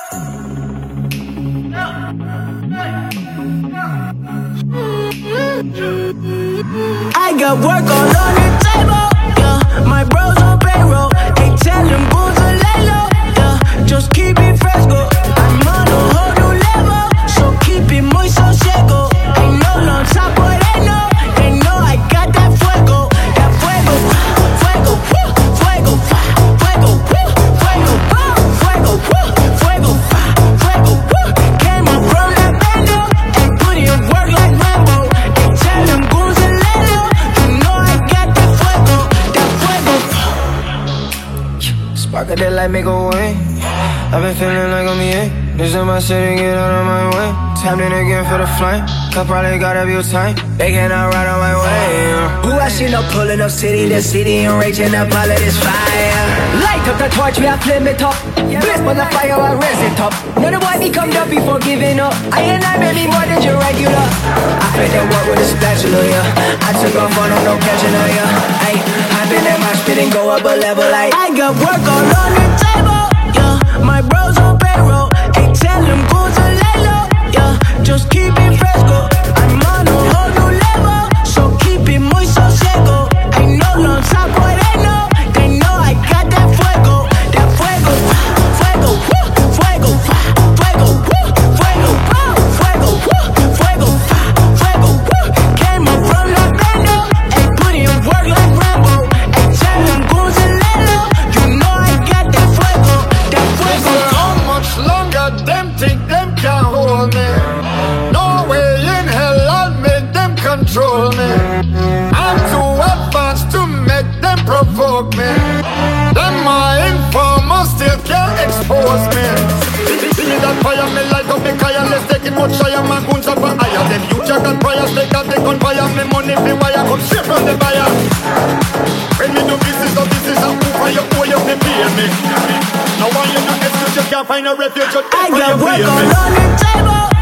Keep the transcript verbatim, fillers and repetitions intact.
I got work all on the table, yeah. My bros on payroll, they tellin' booze to lay low, yeah. Just keep it fresco, I'm on a whole new level, so keep it muy sosego. Ain't no long top, but they know, they know I got that fuego, that fuego, fuego, fuego, fuego, fuego, fuego, fuego, fuego, fuego. Came up from that bando and put in work like Rambo. They tellin' goons to lay low, you know I got that fuego, that fuego. Spark of that light, make a way. I've been feeling like I'm here. This is my city, get out of my way. Tapped in again for the flame. Cup probably got a view time. They cannot ride on my way. Who I seen up pulling up city to city and raging up all of this fire. Light up the torch, we are flame it up. Blaze for the fire, I raise it up. None of why we come down before giving up. I and I made me more than your regular. I played that work with a spatula, yeah. I took off on them, no catching her, yeah. Ay, I been in my spit and go up a level like I got work all on the table, yeah. My bros on payroll, they tell them goons to lay low, yeah. Just keep it fresco, I'm on a whole new level, so keep it muy sosego. Ain't no long top, boy, they know, they know I got that fuego, that fuego, fuego, fuego, fuego, fuego, fuego, fuego, fuego, fuego. Came up from La Bando and put in work like Rambo, and tell them goons to lay low, you know I got that fuego, that fuego. How much longer them think them can hold me? No way in hell I'll make them control me. I'm too advanced to make them provoke me. Them my informers still can't expose me. See that fire me light up the fire. Let's take it much higher. My goons up for higher. Them you check and prayers. They got the gunfire. Me money be wire. Come straight from the buyer. When me do business, no business. I'm for you, oh you pay me. Now why you do excuse? You can't find a refuge. I got work all on the table.